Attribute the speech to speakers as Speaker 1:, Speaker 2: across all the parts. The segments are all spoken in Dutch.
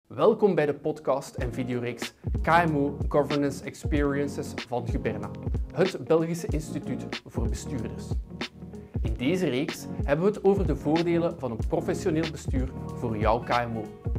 Speaker 1: Welkom bij de podcast en videoreeks KMO Governance Experiences van Guberna, het Belgische Instituut voor Bestuurders. In deze reeks hebben we het over de voordelen van een professioneel bestuur voor jouw KMO.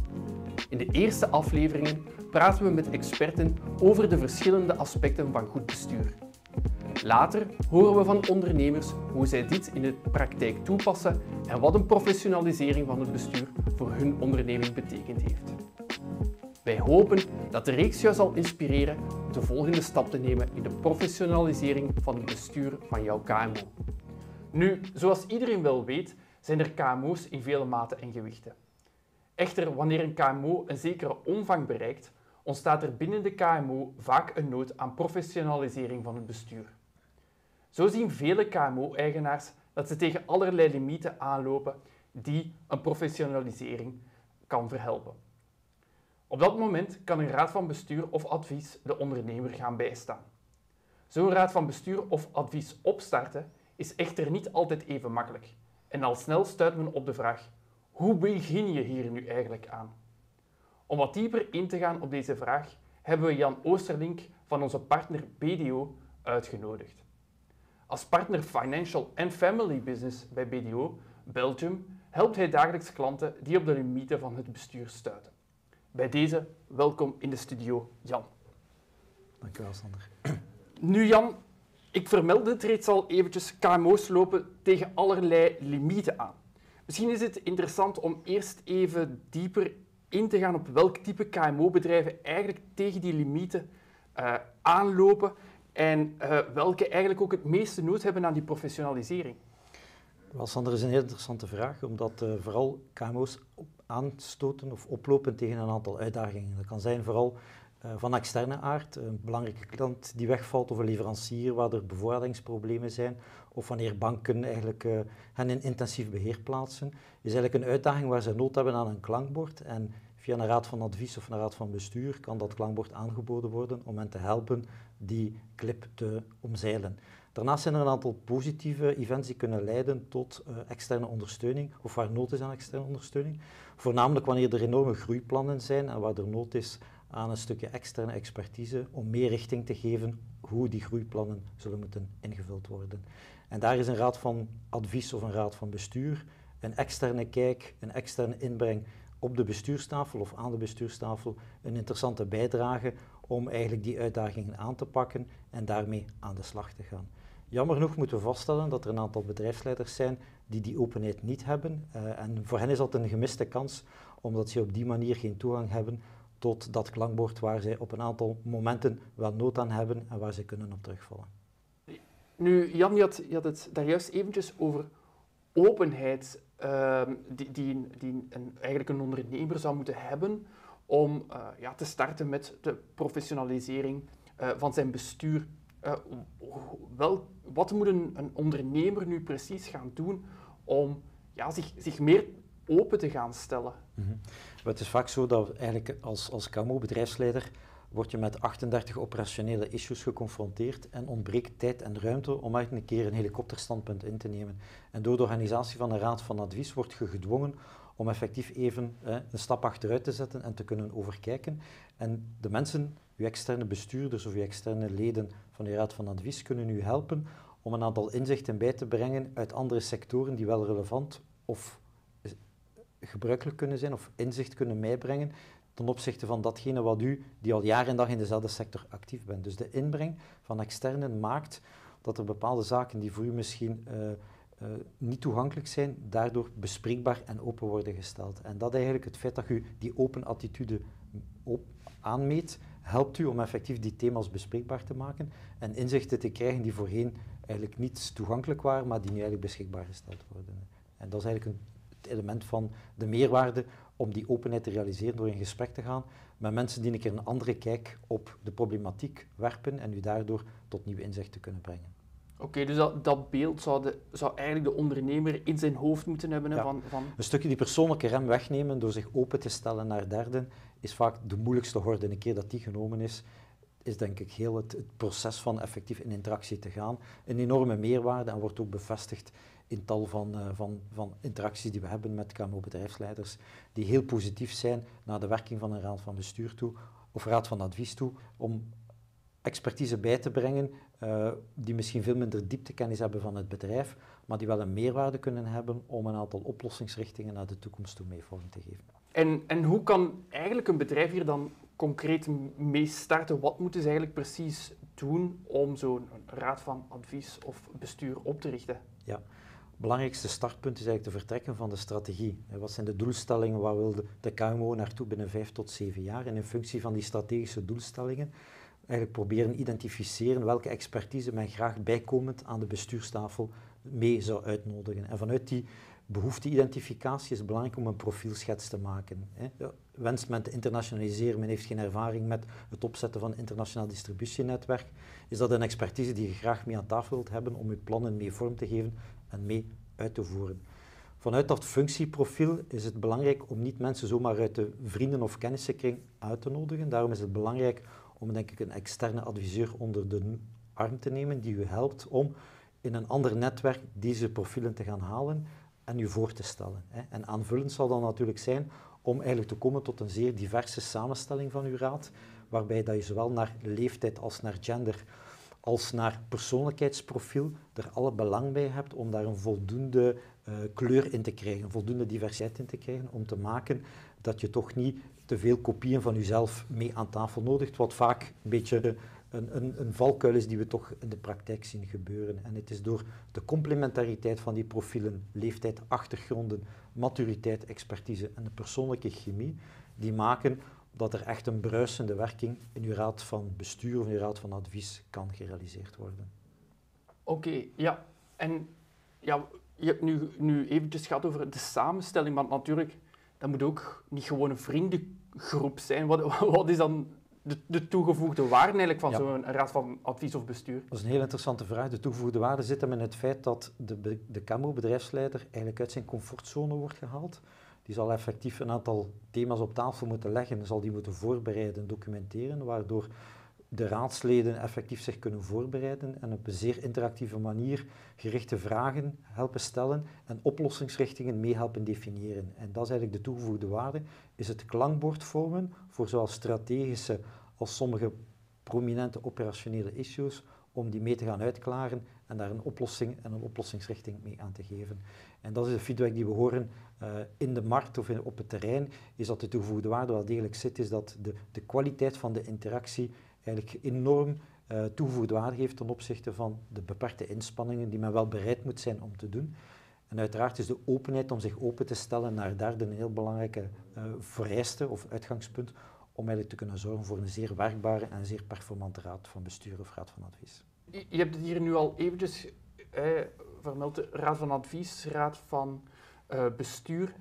Speaker 1: In de eerste afleveringen praten we met experten over de verschillende aspecten van goed bestuur. Later horen we van ondernemers hoe zij dit in de praktijk toepassen en wat een professionalisering van het bestuur voor hun onderneming betekend heeft. Wij hopen dat de reeks jou zal inspireren om de volgende stap te nemen in de professionalisering van het bestuur van jouw KMO. Nu, zoals iedereen wel weet, zijn er KMO's in vele maten en gewichten. Echter, wanneer een KMO een zekere omvang bereikt, ontstaat er binnen de KMO vaak een nood aan professionalisering van het bestuur. Zo zien vele KMO-eigenaars dat ze tegen allerlei limieten aanlopen die een professionalisering kan verhelpen. Op dat moment kan een raad van bestuur of advies de ondernemer gaan bijstaan. Zo'n raad van bestuur of advies opstarten is echter niet altijd even makkelijk. En al snel stuit men op de vraag: hoe begin je hier nu eigenlijk aan? Om wat dieper in te gaan op deze vraag hebben we Jan Oosterlink van onze partner BDO uitgenodigd. Als partner Financial and Family Business bij BDO Belgium helpt hij dagelijks klanten die op de limieten van het bestuur stuiten. Bij deze, welkom in de studio, Jan.
Speaker 2: Dank u wel, Sander.
Speaker 1: Nu Jan, ik vermeldde het reeds al eventjes, KMO's lopen tegen allerlei limieten aan. Misschien is het interessant om eerst even dieper in te gaan op welk type KMO-bedrijven eigenlijk tegen die limieten aanlopen en welke eigenlijk ook het meeste nood hebben aan die professionalisering.
Speaker 2: Wel, Sander, dat is een heel interessante vraag, omdat vooral KMO's aanstoten of oplopen tegen een aantal uitdagingen. Dat kan zijn vooral van externe aard, een belangrijke klant die wegvalt of een leverancier waar er bevorderingsproblemen zijn, of wanneer banken eigenlijk hen in intensief beheer plaatsen. Is eigenlijk een uitdaging waar ze nood hebben aan een klankbord en via een raad van advies of een raad van bestuur kan dat klankbord aangeboden worden om hen te helpen die klip te omzeilen. Daarnaast zijn er een aantal positieve events die kunnen leiden tot externe ondersteuning, of waar nood is aan externe ondersteuning. Voornamelijk wanneer er enorme groeiplannen zijn en waar er nood is aan een stukje externe expertise om meer richting te geven hoe die groeiplannen zullen moeten ingevuld worden. En daar is een raad van advies of een raad van bestuur, een externe kijk, een externe inbreng op de bestuurstafel of aan de bestuurstafel een interessante bijdrage om eigenlijk die uitdagingen aan te pakken en daarmee aan de slag te gaan. Jammer genoeg moeten we vaststellen dat er een aantal bedrijfsleiders zijn die die openheid niet hebben. En voor hen is dat een gemiste kans, omdat ze op die manier geen toegang hebben tot dat klankbord waar zij op een aantal momenten wel nood aan hebben en waar ze kunnen op terugvallen.
Speaker 1: Nu, Jan, je had het daar juist eventjes over openheid die eigenlijk een ondernemer zou moeten hebben om te starten met de professionalisering van zijn bestuur. Wat moet een ondernemer nu precies gaan doen om zich meer open te gaan stellen?
Speaker 2: Het is vaak zo dat eigenlijk als KMO-bedrijfsleider word je met 38 operationele issues geconfronteerd en ontbreekt tijd en ruimte om eigenlijk een keer een helikopterstandpunt in te nemen. En door de organisatie van een raad van advies word je gedwongen om effectief even een stap achteruit te zetten en te kunnen overkijken. En de mensen, uw externe bestuurders of uw externe leden van uw raad van advies kunnen u helpen om een aantal inzichten bij te brengen uit andere sectoren die wel relevant of gebruikelijk kunnen zijn of inzicht kunnen meebrengen ten opzichte van datgene wat u, die al jaar en dag in dezelfde sector actief bent. Dus de inbreng van externen maakt dat er bepaalde zaken die voor u misschien niet toegankelijk zijn, daardoor bespreekbaar en open worden gesteld. En dat eigenlijk het feit dat u die open attitude aanmeet, helpt u om effectief die thema's bespreekbaar te maken en inzichten te krijgen die voorheen eigenlijk niet toegankelijk waren, maar die nu eigenlijk beschikbaar gesteld worden. En dat is eigenlijk het element van de meerwaarde om die openheid te realiseren door in gesprek te gaan met mensen die een keer een andere kijk op de problematiek werpen en u daardoor tot nieuwe inzichten kunnen brengen.
Speaker 1: Oké, dus dat beeld zou eigenlijk de ondernemer in zijn hoofd moeten hebben.
Speaker 2: Ja.
Speaker 1: Van...
Speaker 2: Een stukje die persoonlijke rem wegnemen door zich open te stellen naar derden is vaak de moeilijkste horde. Een keer dat die genomen is is denk ik heel het proces van effectief in interactie te gaan een enorme meerwaarde en wordt ook bevestigd in tal van interacties die we hebben met KMO-bedrijfsleiders, die heel positief zijn naar de werking van een raad van bestuur toe, of raad van advies toe, om expertise bij te brengen die misschien veel minder dieptekennis hebben van het bedrijf, maar die wel een meerwaarde kunnen hebben om een aantal oplossingsrichtingen naar de toekomst toe mee vorm te geven.
Speaker 1: En hoe kan eigenlijk een bedrijf hier dan concreet mee starten? Wat moeten ze eigenlijk precies doen om zo'n raad van advies of bestuur op te richten?
Speaker 2: Ja. Het belangrijkste startpunt is eigenlijk te vertrekken van de strategie. Wat zijn de doelstellingen, waar wil de KMO naartoe binnen 5 tot 7 jaar? En in functie van die strategische doelstellingen eigenlijk proberen identificeren welke expertise men graag bijkomend aan de bestuurstafel mee zou uitnodigen. En vanuit die behoefte-identificatie is het belangrijk om een profielschets te maken. Wenst men te internationaliseren, men heeft geen ervaring met het opzetten van een internationaal distributienetwerk, is dat een expertise die je graag mee aan tafel wilt hebben om je plannen mee vorm te geven en mee uit te voeren. Vanuit dat functieprofiel is het belangrijk om niet mensen zomaar uit de vrienden- of kennissenkring uit te nodigen. Daarom is het belangrijk om denk ik een externe adviseur onder de arm te nemen die u helpt om in een ander netwerk deze profielen te gaan halen en u voor te stellen. En aanvullend zal dan natuurlijk zijn om eigenlijk te komen tot een zeer diverse samenstelling van uw raad, waarbij dat je zowel naar leeftijd als naar gender als naar persoonlijkheidsprofiel er alle belang bij hebt om daar een voldoende kleur in te krijgen, een voldoende diversiteit in te krijgen, om te maken dat je toch niet te veel kopieën van jezelf mee aan tafel nodigt, wat vaak een beetje een valkuil is die we toch in de praktijk zien gebeuren. En het is door de complementariteit van die profielen, leeftijd, achtergronden, maturiteit, expertise en de persoonlijke chemie, die maken dat er echt een bruisende werking in uw raad van bestuur of in uw raad van advies kan gerealiseerd worden.
Speaker 1: Oké, ja. En ja, je hebt nu eventjes gehad over de samenstelling, maar natuurlijk, dat moet ook niet gewoon een vriendengroep zijn. Wat is dan de toegevoegde waarde eigenlijk van zo'n raad van advies of bestuur?
Speaker 2: Dat is een heel interessante vraag. De toegevoegde waarde zit hem in het feit dat de KMO-bedrijfsleider eigenlijk uit zijn comfortzone wordt gehaald. Die zal effectief een aantal thema's op tafel moeten leggen, zal die moeten voorbereiden, documenteren, waardoor de raadsleden effectief zich kunnen voorbereiden en op een zeer interactieve manier gerichte vragen helpen stellen en oplossingsrichtingen mee helpen definiëren. En dat is eigenlijk de toegevoegde waarde, is het klankbord vormen voor zowel strategische als sommige prominente operationele issues, om die mee te gaan uitklaren en daar een oplossing en een oplossingsrichting mee aan te geven. En dat is de feedback die we horen in de markt of op het terrein, is dat de toegevoegde waarde wel degelijk zit, is dat de kwaliteit van de interactie eigenlijk enorm toegevoegde waarde heeft ten opzichte van de beperkte inspanningen die men wel bereid moet zijn om te doen. En uiteraard is de openheid om zich open te stellen naar derde een heel belangrijke vereiste of uitgangspunt om eigenlijk te kunnen zorgen voor een zeer werkbare en zeer performante raad van bestuur of raad van advies.
Speaker 1: Je hebt het hier nu al eventjes vermeld, de raad van advies, raad van bestuur.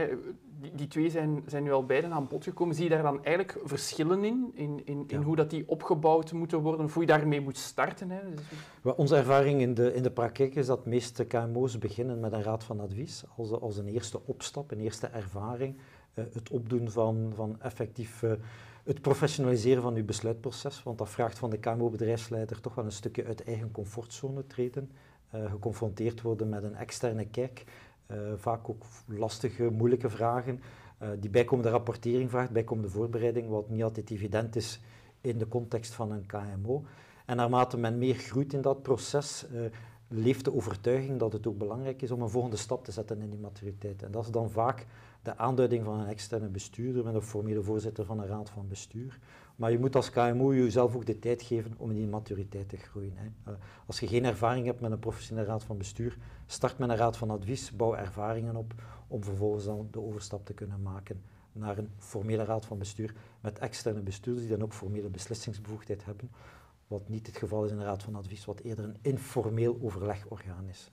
Speaker 1: Die twee zijn nu al beiden aan bod gekomen. Zie je daar dan eigenlijk verschillen in hoe dat die opgebouwd moeten worden, of hoe je daarmee moet starten?
Speaker 2: Onze ervaring in de praktijk is dat de meeste KMO's beginnen met een raad van advies als een eerste opstap, een eerste ervaring. Het opdoen van effectief het professionaliseren van uw besluitproces, want dat vraagt van de KMO-bedrijfsleider toch wel een stukje uit de eigen comfortzone treden, geconfronteerd worden met een externe kijk, vaak ook lastige, moeilijke vragen, die bijkomende rapportering vraagt, bijkomende voorbereiding, wat niet altijd evident is in de context van een KMO. En naarmate men meer groeit in dat proces, leeft de overtuiging dat het ook belangrijk is om een volgende stap te zetten in die maturiteit. En dat is dan vaak de aanduiding van een externe bestuurder met een formele voorzitter van een raad van bestuur. Maar je moet als KMO jezelf ook de tijd geven om in die maturiteit te groeien. Als je geen ervaring hebt met een professionele raad van bestuur, start met een raad van advies, bouw ervaringen op om vervolgens dan de overstap te kunnen maken naar een formele raad van bestuur met externe bestuurders die dan ook formele beslissingsbevoegdheid hebben. Wat niet het geval is in de raad van advies, wat eerder een informeel overlegorgaan is.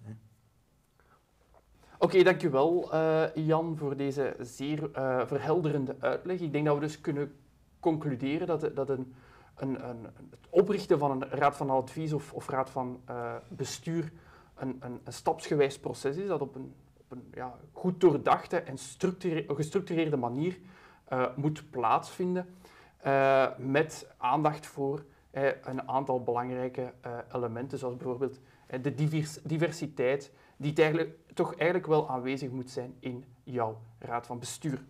Speaker 1: Oké, dankjewel Jan voor deze zeer verhelderende uitleg. Ik denk dat we dus kunnen concluderen dat het oprichten van een raad van advies of raad van bestuur een stapsgewijs proces is dat op een goed doordachte en gestructureerde manier moet plaatsvinden met aandacht voor een aantal belangrijke elementen, zoals bijvoorbeeld de diversiteit, die toch eigenlijk wel aanwezig moet zijn in jouw raad van bestuur.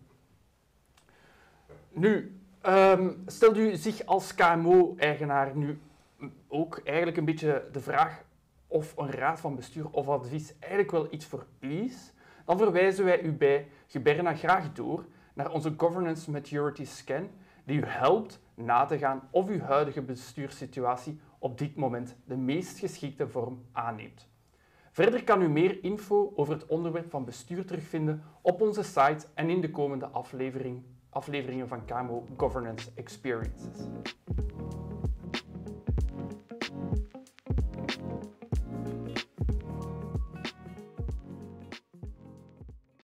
Speaker 1: Nu, stelt u zich als KMO-eigenaar nu ook eigenlijk een beetje de vraag of een raad van bestuur of advies eigenlijk wel iets voor u is, dan verwijzen wij u bij Guberna graag door naar onze Governance Maturity Scan, die u helpt na te gaan of uw huidige bestuurssituatie op dit moment de meest geschikte vorm aanneemt. Verder kan u meer info over het onderwerp van bestuur terugvinden op onze site en in de komende afleveringen van KMO Governance Experiences.